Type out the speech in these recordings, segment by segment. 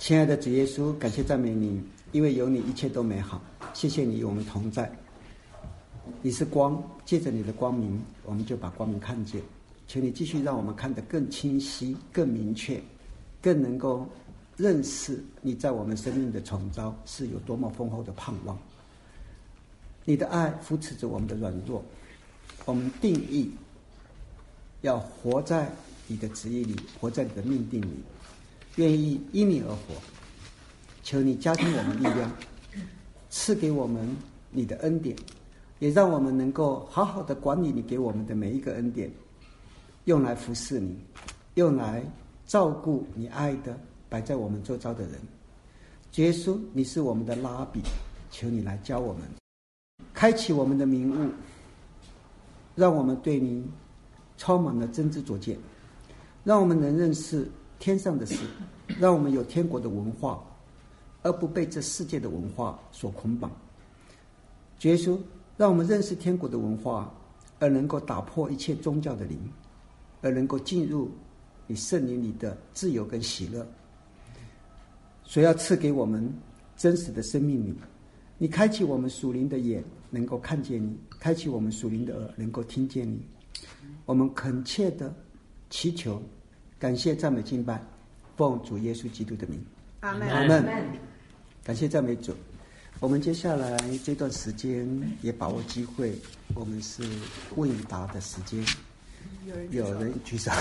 亲爱的主耶稣，感谢赞美你，因为有你一切都美好。谢谢你与我们同在，你是光，借着你的光明，我们就把光明看见。求你继续让我们看得更清晰、更明确，更能够认识你在我们生命的宠召是有多么丰厚的盼望。你的爱扶持着我们的软弱，我们定义要活在你的旨意里，活在你的命定里，愿意因你而活。求你加添我们力量，赐给我们你的恩典，也让我们能够好好的管理你给我们的每一个恩典，用来服侍你，用来照顾你爱的摆在我们周遭的人。耶稣，你是我们的拉比，求你来教我们，开启我们的明悟，让我们对你充满了真知灼见，让我们能认识天上的事，让我们有天国的文化，而不被这世界的文化所捆绑。耶稣，让我们认识天国的文化，而能够打破一切宗教的灵，而能够进入你圣灵里的自由跟喜乐。所要赐给我们真实的生命里，你开启我们属灵的眼，能够看见你；开启我们属灵的耳，能够听见你。我们恳切的祈求，感谢赞美敬拜，奉主耶稣基督的名， 阿们。 阿们。感谢赞美主。我们接下来这段时间也把握机会，我们是问答的时间。有人举手，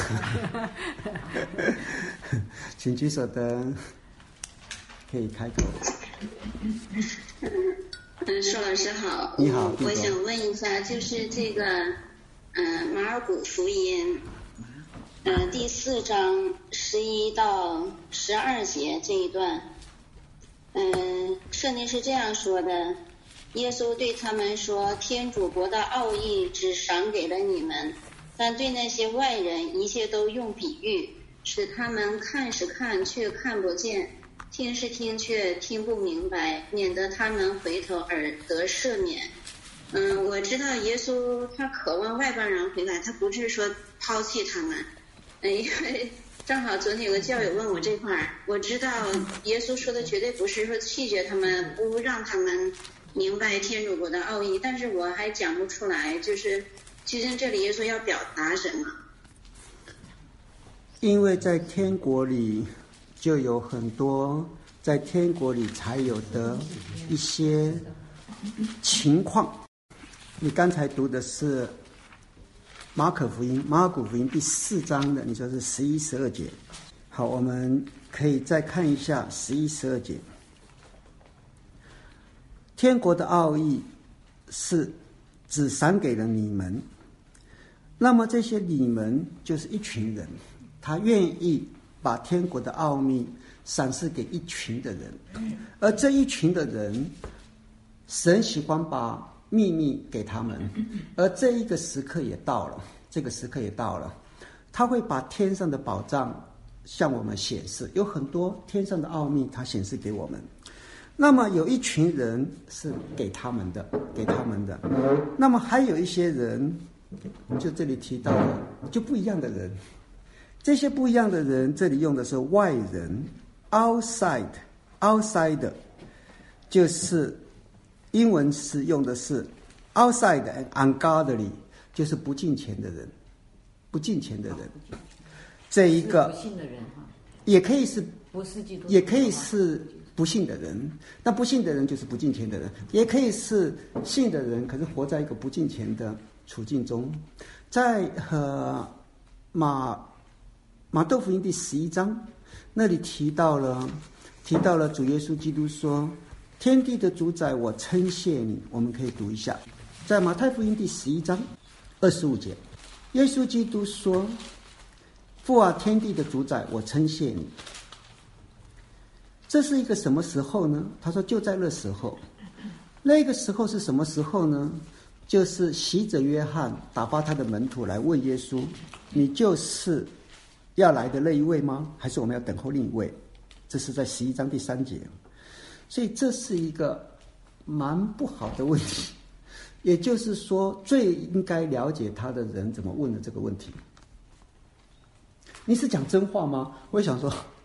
请举手的可以开口。 舒老师好， 你好， 我想问一下，就是这个马尔谷福音第4章11到12节这一段，圣经是这样说的：耶稣对他们说，天主国的奥义只赏给了你们，但对那些外人一切都用比喻，使他们看是看却看不见，听是听却听不明白，免得他们回头而得赦免。我知道耶稣他渴望外邦人回来，他不是说抛弃他们。因为正好昨天有个教友问我这块儿，我知道耶稣说的绝对不是说弃绝他们，不让他们明白天主国的奥义，但是我还讲不出来，就是究竟这里耶稣要表达什么。 因为在天国里就有很多在天国里才有的一些情况。你刚才读的是马尔谷福音第4章的，你说是11、12节。好，我们可以再看一下11、12节。天国的奥义是只赏给了你们，那么这些你们就是一群人，他愿意把天国的奥秘赏赐给一群的人，而这一群的人，神喜欢把秘密给他们，而这一个时刻也到了，他会把天上的宝藏向我们显示，有很多天上的奥秘他显示给我们。那么有一群人是给他们的，那么还有一些人，就这里提到了就不一样的人，这些不一样的人这里用的是外人 outside， 就是英文是用的是 outside and ungodly， 就是不敬虔的人，这一个不信的人也可以是不是基督徒， 也可以是不信的人，那不信的人就是不敬虔的人，也可以是信的人，可是活在一个不敬虔的处境中。在马窦福音第11章那里提到了主耶稣基督说，天地的主宰，我称谢你。我们可以读一下，在马太福音第11章25节，耶稣基督说，父啊，天地的主宰，我称谢你。这是一个什么时候呢？他说就在那时候。那个时候是什么时候呢？就是洗者约翰打发他的门徒来问耶稣，你就是要来的那一位吗？还是我们要等候另一位？这是在11章第3节。所以这是一个蛮不好的问题，也就是说最应该了解他的人怎么问的这个问题。你是讲真话吗？我也想说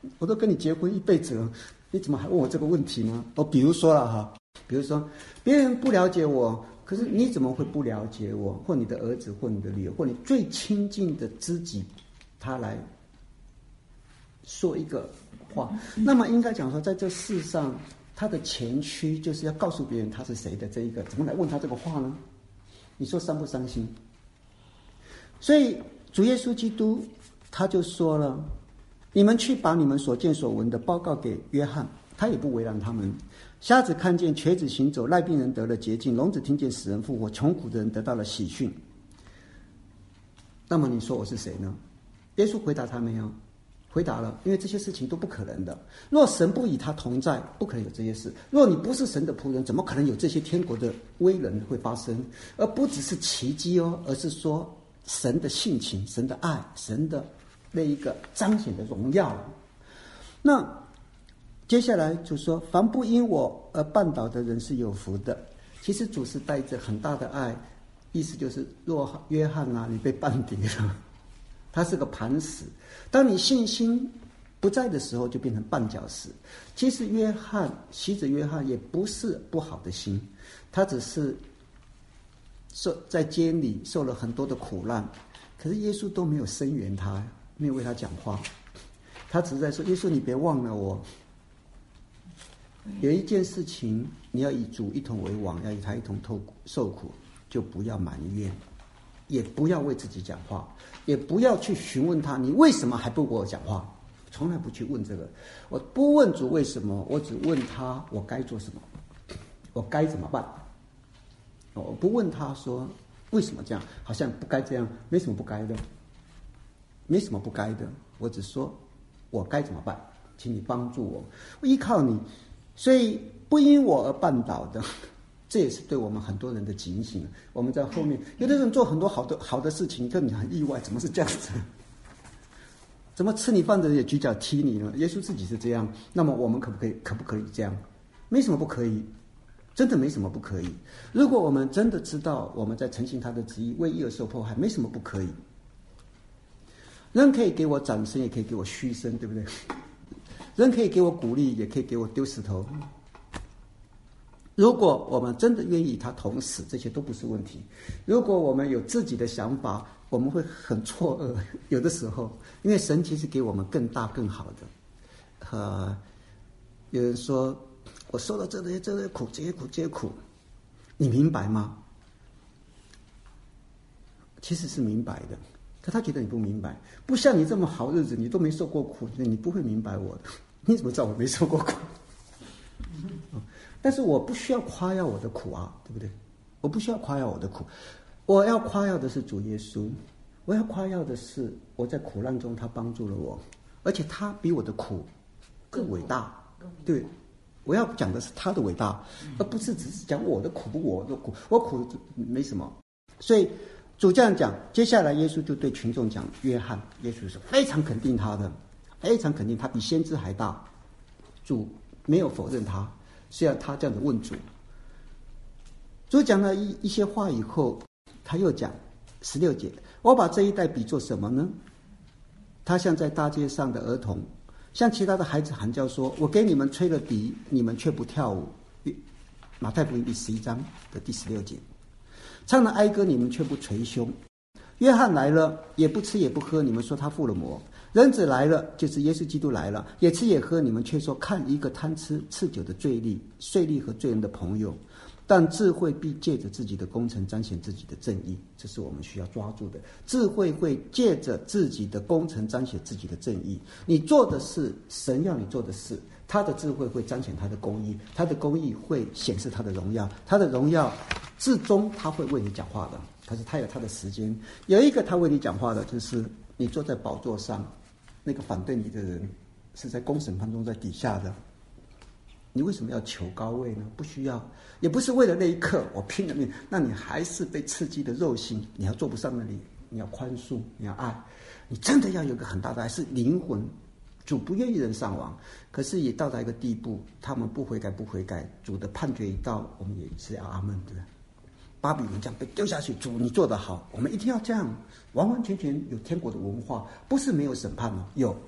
我都跟你结婚一辈子了，你怎么还问我这个问题呢？比如说了哈，比如说别人不了解我，可是你怎么会不了解我？或你的儿子，或你的女儿，或你最亲近的知己，他来说一个话，那么应该讲说，在这世上，他的前驱就是要告诉别人他是谁的这一个，怎么来问他这个话呢？你说伤不伤心？所以主耶稣基督他就说了，你们去把你们所见所闻的报告给约翰，他也不为难他们。瞎子看见，瘸子行走，癩病人得了洁净，聋子听见，死人复活，穷苦的人得到了喜讯。那么你说我是谁呢？耶稣回答他没有？回答了，因为这些事情都不可能的。若神不与他同在，不可能有这些事。若你不是神的仆人，怎么可能有这些天国的威能会发生？而不只是奇迹哦，而是说神的性情、神的爱、神的那一个彰显的荣耀。那接下来就说，凡不因我而绊倒的人是有福的。其实主是带着很大的爱，意思就是若约翰啊，你被绊跌了，他是个磐石，当你信心不在的时候，就变成绊脚石。其实洗者约翰也不是不好的心，他只是在监里受了很多的苦难，可是耶稣都没有声援他，没有为他讲话，他只是在说，耶稣你别忘了我，有一件事情你要与主一同为王，要与他一同受苦，就不要埋怨，也不要为自己讲话，也不要去询问他你为什么还不给我讲话，从来不去问这个。我不问主为什么，我只问他我该做什么，我该怎么办。我不问他说为什么这样，好像不该这样，没什么不该的，没什么不该的，我只说我该怎么办，请你帮助我，我依靠你。所以不因我而绊倒的，这也是对我们很多人的警醒。我们在后面，有的人做很多好的事情，跟你很意外，怎么是这样子？怎么吃你饭的人也举脚踢你呢？耶稣自己是这样，那么我们可不可以这样？没什么不可以，真的没什么不可以。如果我们真的知道我们在承行他的旨意，为义而受迫害，没什么不可以。人可以给我掌声，也可以给我嘘声，对不对？人可以给我鼓励，也可以给我丢石头。如果我们真的愿意与他同死，这些都不是问题。如果我们有自己的想法，我们会很错愕。有的时候，因为神其实给我们更大更好的。有人说我受到这些苦，这些苦，你明白吗？其实是明白的，可他觉得你不明白，不像你这么好日子，你都没受过苦，你不会明白我的。你怎么知道我没受过苦？但是我不需要夸耀我的苦啊，对不对？我不需要夸耀我的苦，我要夸耀的是主耶稣，我要夸耀的是我在苦难中他帮助了我，而且他比我的苦更伟大。对，我要讲的是他的伟大，而不是只是讲我的苦，我苦没什么。所以主这样讲，接下来耶稣就对群众讲，约翰，耶稣是非常肯定他的，非常肯定他比先知还大。主没有否认他，虽然他这样子问主。主讲了一些话以后，他又讲16节，我把这一代比作什么呢？他像在大街上的儿童，像其他的孩子喊叫说，我给你们吹了笛，你们却不跳舞。马太福音第11章的第16节，唱了哀歌，你们却不捶胸。约翰来了，也不吃也不喝，你们说他附了魔。人子来了，就是耶稣基督来了，也吃也喝，你们却说看一个贪吃嗜酒的税吏和罪人的朋友。但智慧必借着自己的工程彰显自己的正义，这是我们需要抓住的。智慧会借着自己的工程彰显自己的正义。你做的是神要你做的事，他的智慧会彰显他的公义，他的公义会显示他的荣耀，他的荣耀至终他会为你讲话的。可是他有他的时间，有一个他为你讲话的，就是你坐在宝座上，那个反对你的人是在公审判中在底下的。你为什么要求高位呢？不需要，也不是为了那一刻我拼了命，那你还是被刺激的肉心，你要做不上那里，你要宽恕，你要爱，你真的要有个很大的爱，是灵魂。主不愿意人上网，可是也到达一个地步，他们不悔改，主的判决一到，我们也是要阿们的。巴比伦这样被丢下去，主你做得好，我们一定要这样，完完全全有天国的文化，不是没有审判哦，有。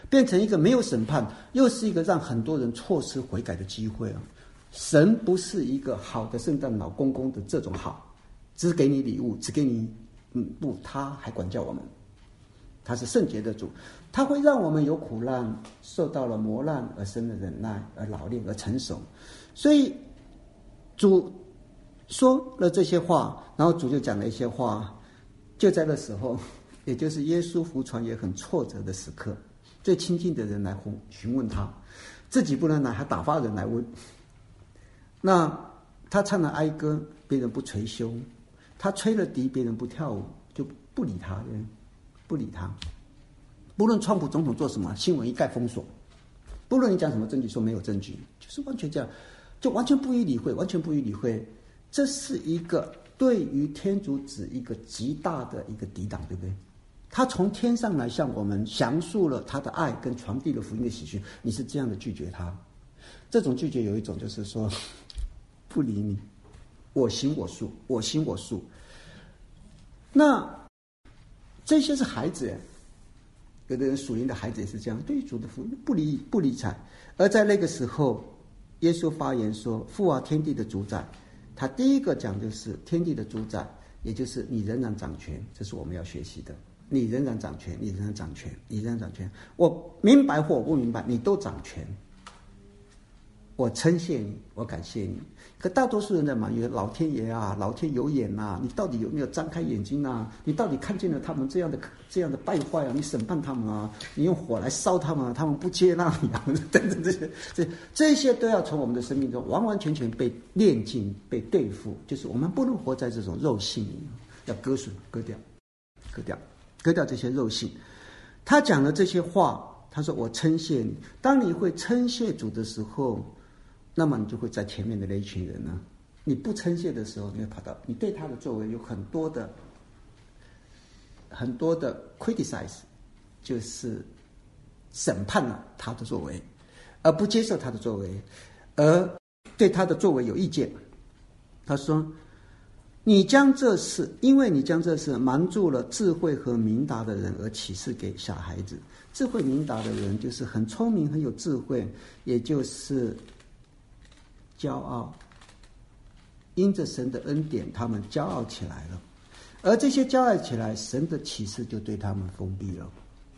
变成一个没有审判，又是一个让很多人错失悔改的机会啊！神不是一个好的圣诞老公公的这种好，只给你礼物，只给你不，他还管教我们。他是圣洁的主，他会让我们有苦难，受到了磨难而生的忍耐，而老练而成熟。所以主说了这些话，然后主就讲了一些话。就在那时候，也就是耶稣服传也很挫折的时刻，最亲近的人来询问他，自己不能来，还打发人来问。那他唱了哀歌，别人不捶胸；他吹了笛，别人不跳舞，就不理他，不理他。不论川普总统做什么，新闻一概封锁；不论你讲什么证据，说没有证据，就是完全这样，就完全不予理会，完全不予理会。这是一个对于天主子一个极大的一个抵挡，对不对？他从天上来向我们详述了他的爱跟传递了福音的喜讯，你是这样的拒绝他。这种拒绝有一种就是说不理你，我行我素，我行我素。那这些是孩子，有的人属灵的孩子也是这样，对于主的福音不理睬。而在那个时候，耶稣发言说：“父啊，天地的主宰。”他第一个讲就是天地的主宰，也就是你仍然掌权，这是我们要学习的。你仍然掌权，你仍然掌权，你仍然掌权。我明白或我不明白，你都掌权。我称谢你，我感谢你。可大多数人在埋怨老天爷啊，老天有眼啊，你到底有没有张开眼睛啊？你到底看见了他们这样的败坏啊？你审判他们啊？你用火来烧他们啊？他们不接纳你啊？等等这些都要从我们的生命中完完全全被炼尽、被对付。就是我们不能活在这种肉性里，要割损、割掉这些肉性。他讲了这些话，他说：“我称谢你。”当你会称谢主的时候，那么你就会在前面的那一群人呢。你不称谢的时候，你会跑到你对他的作为有很多的 criticize， 就是审判了他的作为，而不接受他的作为，而对他的作为有意见。他说：“你将这事，因为你将这事瞒住了智慧和明达的人，而启示给小孩子。智慧明达的人，就是很聪明、很有智慧，也就是骄傲。因着神的恩典，他们骄傲起来了，而这些骄傲起来，神的启示就对他们封闭了。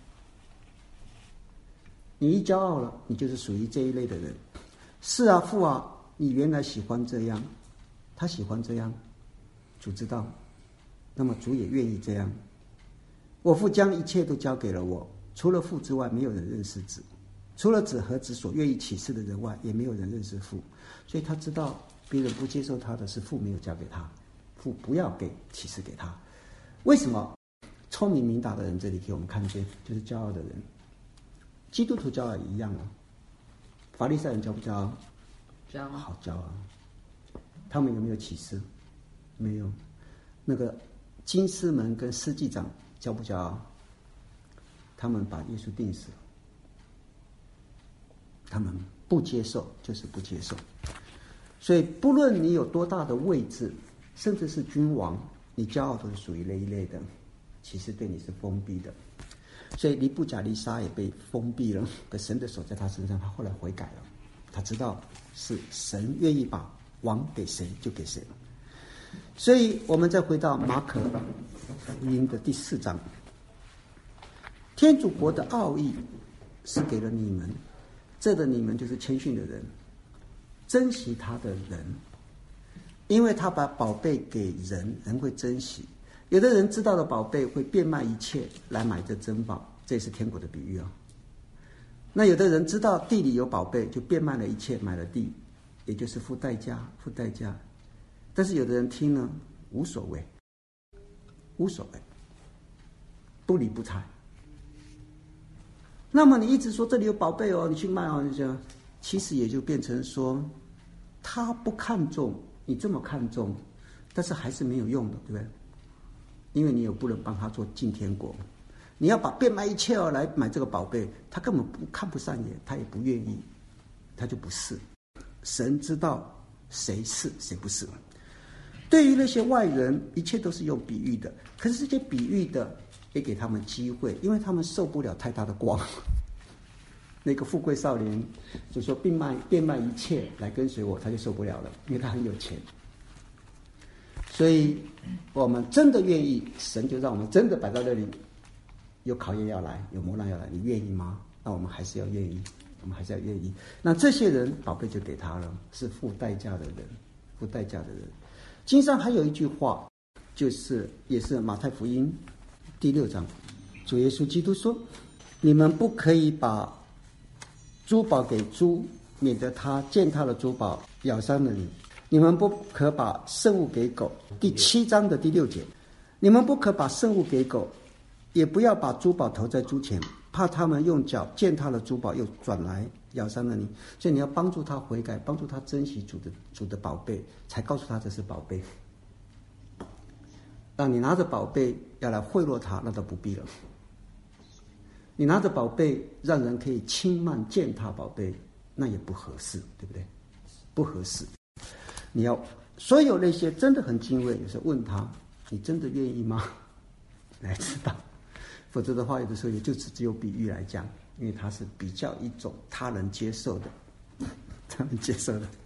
你一骄傲了，你就是属于这一类的人。是啊，父啊，你原来喜欢这样，他喜欢这样。”主知道，那么主也愿意这样。我父将一切都交给了我，除了父之外，没有人认识子；除了子和子所愿意启示的人外，也没有人认识父。所以他知道别人不接受他的是父没有交给他，父不要给启示给他。为什么？聪明明达的人这里给我们看见，就是骄傲的人。基督徒骄傲也一样啊。法利赛人骄不骄傲？ 骄傲， 好骄傲。他们有没有启示？没有。那个金丝门跟司祭长骄不骄傲？他们把耶稣钉死了。他们不接受，就是不接受。所以不论你有多大的位置，甚至是君王，你骄傲都是属于那一类的，其实对你是封闭的。所以尼布甲尼撒也被封闭了，可神的手在他身上，他后来悔改了。他知道是神愿意把王给谁就给谁。所以我们再回到马可福音的第4章，天主国的奥义是给了你们，这的你们就是谦逊的人，珍惜他的人，因为他把宝贝给人，人会珍惜。有的人知道的宝贝会变卖一切来买这珍宝，这也是天国的比喻啊。那有的人知道地里有宝贝，就变卖了一切买了地，也就是付代价。但是有的人听呢，无所谓，不理不睬。那么你一直说这里有宝贝哦，你去卖哦，其实也就变成说，他不看重，你这么看重，但是还是没有用的，对不对？因为你也不能帮他做进天国，你要把变卖一切哦来买这个宝贝，他根本看不上眼，他也不愿意，他就不是。神知道谁是谁不是。对于那些外人，一切都是用比喻的，可是这些比喻的也给他们机会，因为他们受不了太大的光， 那个富贵少年就说变卖一切来跟随我，他就受不了了，因为他很有钱。所以我们真的愿意，神就让我们真的摆到那里，有考验要来，有磨难要来，你愿意吗？那我们还是要愿意，我们还是要愿意。那这些人宝贝就给他了，是付代价的人，付代价的人。经上还有一句话，就是也是马太福音第6章，主耶稣基督说：“你们不可以把珠宝给猪，免得他践踏了珠宝，咬伤了你。你们不可把圣物给狗。”第7章的第6节，你们不可把圣物给狗，也不要把珠宝投在猪前，怕他们用脚践踏了珠宝，又转来咬伤了你。所以你要帮助他悔改，帮助他珍惜主的宝贝，才告诉他这是宝贝。让你拿着宝贝要来贿赂他，那倒不必了。你拿着宝贝让人可以轻慢践踏宝贝，那也不合适，对不对？不合适。你要所有那些真的很敬畏，有时候问他，你真的愿意吗？来知道，否则的话，有的时候也就只有比喻来讲，因为它是比较一种他人接受的，他人接受的。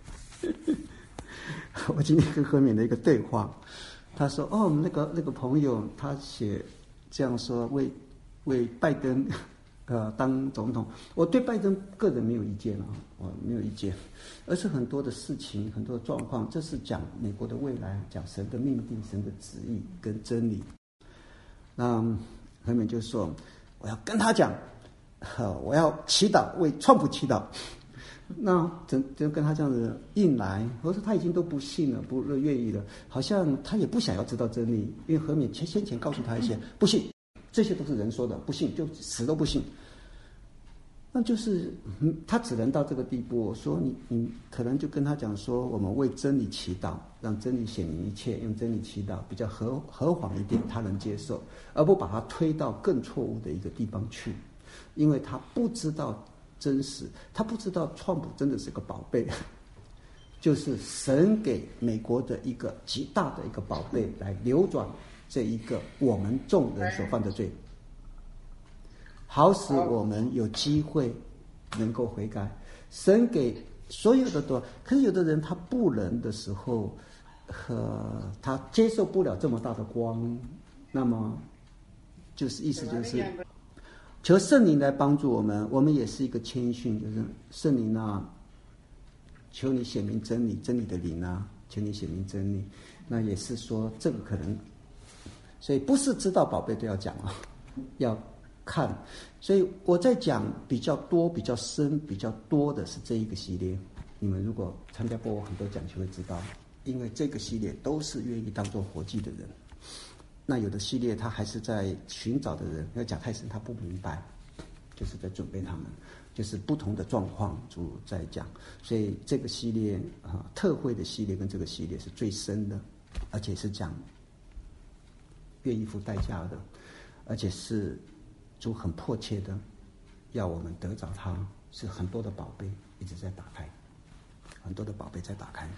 我今天跟何勉的一个对话，他说：“哦，我们那个朋友他写这样说，为拜登当总统。我对拜登个人没有意见啊，我没有意见，而是很多的事情，很多的状况，这是讲美国的未来，讲神的命定、神的旨意跟真理。”那何勉就说：“我要跟他讲，我要祈祷，为川普祈祷。”那就跟他这样子硬来，我说他已经都不信了，不愿意了，好像他也不想要知道真理，因为何勉先前告诉他一些不信，这些都是人说的，不信就死都不信。那就是他只能到这个地步。我说你可能就跟他讲说，我们为真理祈祷，让真理显明一切，用真理祈祷比较和缓一点，他能接受，而不把他推到更错误的一个地方去，因为他不知道真实，他不知道川普真的是个宝贝，就是神给美国的一个极大的一个宝贝，来扭转这一个我们众人所犯的罪，好使我们有机会能够悔改。神给所有的都，可是有的人他不能的时候，他接受不了这么大的光，那么就是意思就是求圣灵来帮助我们。我们也是一个谦逊，就是圣灵啊，求你显明真理，真理的灵啊，求你显明真理。那也是说这个可能，所以不是知道宝贝都要讲啊，要看。所以我在讲比较多、比较深、比较多的是这一个系列。你们如果参加过我很多讲，就会知道，因为这个系列都是愿意当做活祭的人。那有的系列他还是在寻找的人，要讲太深他不明白，就是在准备他们，就是不同的状况主在讲。所以这个系列特会的系列跟这个系列是最深的，而且是讲愿意付代价的，而且是主很迫切的要我们得着它，是很多的宝贝一直在打开，很多的宝贝在打开。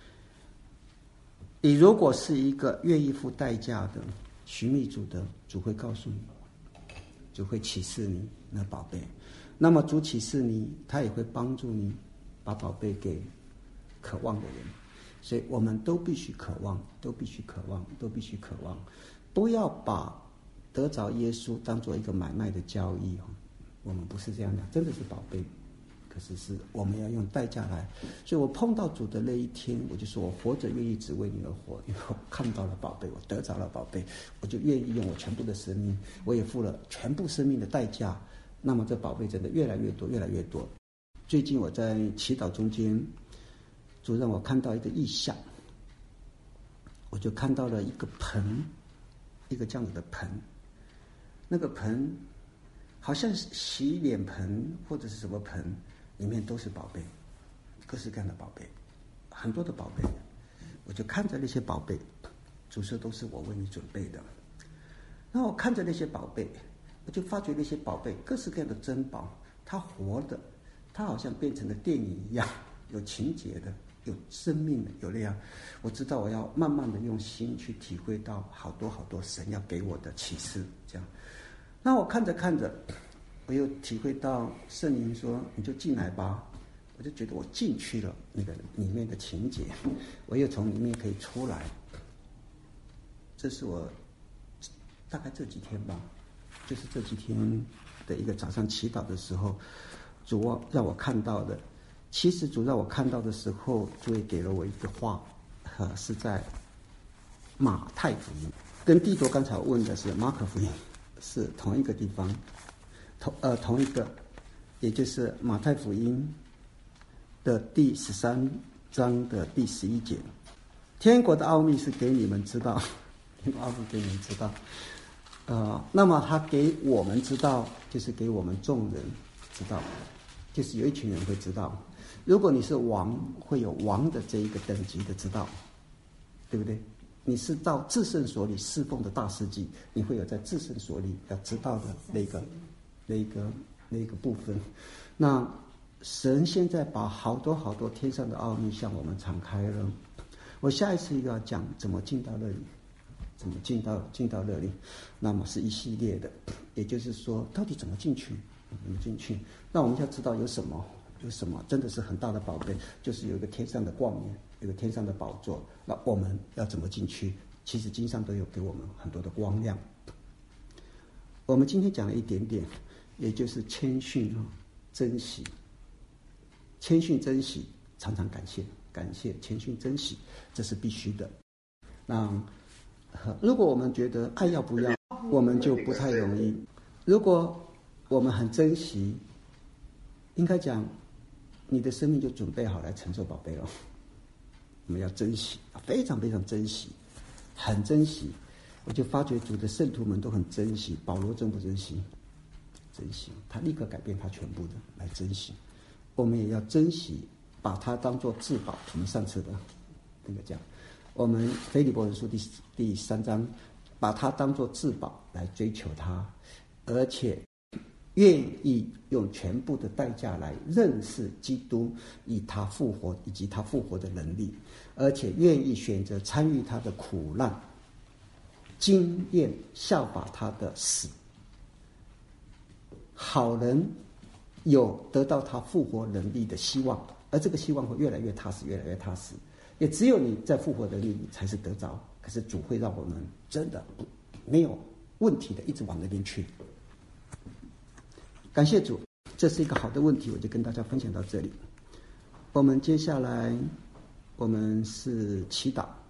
你如果是一个愿意付代价的寻觅主的，主会告诉你，主会启示你那宝贝。那么主启示你，他也会帮助你把宝贝给渴望的人。所以我们都必须渴望，都必须渴望，都必须渴望。不要把得着耶稣当做一个买卖的交易，我们不是这样的，真的是宝贝。可是我们要用代价来。所以我碰到主的那一天，我就说我活着愿意只为你而活，因为我看到了宝贝，我得着了宝贝，我就愿意用我全部的生命，我也付了全部生命的代价。那么这宝贝真的越来越多，越来越多。最近我在祈祷中间，主让我看到一个异象，我就看到了一个盆，一个这样子的盆，那个盆好像是洗脸盆或者是什么盆，里面都是宝贝，各式各样的宝贝，很多的宝贝。我就看着那些宝贝，主说都是我为你准备的。然后我看着那些宝贝，我就发觉那些宝贝各式各样的珍宝，它活的，它好像变成了电影一样，有情节的，有生命的，有那样。我知道我要慢慢的用心去体会到好多好多神要给我的启示，这样。那我看着看着， 我又体会到圣灵说你就进来吧，我就觉得我进去了那个里面的情节，我又从里面可以出来。这是我大概这几天吧，就是这几天的一个早上祈祷的时候，主让我看到的。其实主让我看到的时候，主也给了我一个话，是在马太福音，跟帝多刚才问的是马可福音是同一个地方，同一个，也就是马太福音的第13章的第11节，天国的奥秘是给你们知道，天国奥秘给你们知道。那么他给我们知道，就是给我们众人知道，就是有一群人会知道。如果你是王，会有王的这一个等级的知道，对不对？你是到至圣所里侍奉的大司祭，你会有在至圣所里要知道的那个部分。那神现在把好多好多天上的奥秘向我们敞开了。我下一次要讲怎么进到那里，怎么进到那里，那么是一系列的，也就是说，到底怎么进去？怎么进去？那我们要知道有什么，真的是很大的宝贝，就是有一个天上的冠冕，有一个天上的宝座。那我们要怎么进去？其实经上都有给我们很多的光亮。我们今天讲了一点点，也就是谦逊珍惜，谦逊珍惜，常常感谢，谦逊珍惜，这是必须的。那如果我们觉得爱要不要，我们就不太容易。如果我们很珍惜，应该讲你的生命就准备好来承受宝贝了。我们要珍惜，非常非常珍惜，很珍惜。我就发觉主的圣徒们都很珍惜。保罗珍不珍惜？珍惜，他立刻改变他全部的来珍惜。我们也要珍惜，把它当作至宝。我们上次的那个讲，我们腓立比人书第3章，把它当作至宝来追求它，而且愿意用全部的代价来认识基督，以他复活以及他复活的能力，而且愿意选择参与他的苦难，经验效法他的死，好人有得到他复活能力的希望，而这个希望会越来越踏实，越来越踏实。也只有你在复活的能力才是得着。可是主会让我们真的没有问题的一直往那边去。感谢主，这是一个好的问题，我就跟大家分享到这里。我们接下来我们是祈祷。